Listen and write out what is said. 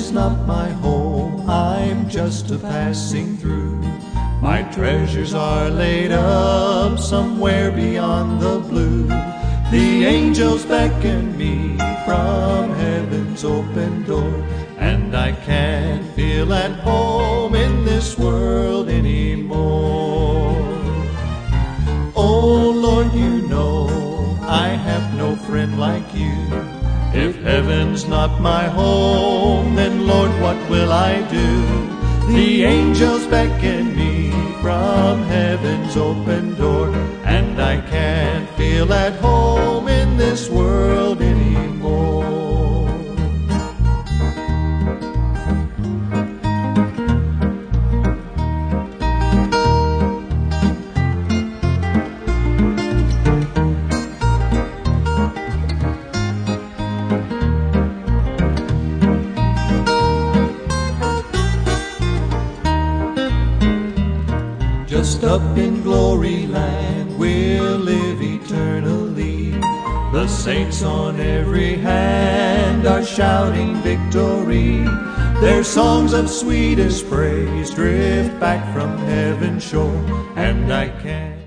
heaven's not my home, I'm just a passing through. My treasures are laid up somewhere beyond the blue. The angels beckon me from heaven's open door, and I can't feel at home in this world anymore. Oh Lord, you know I have no friend like you. If heaven's not my home, then Lord, what will I do? The angels beckon me from heaven's open door, and I can't feel at home in this world anymore. Just up in glory land we'll live eternally. The saints on every hand are shouting victory. Their songs of sweetest praise drift back from heaven's shore, and I can't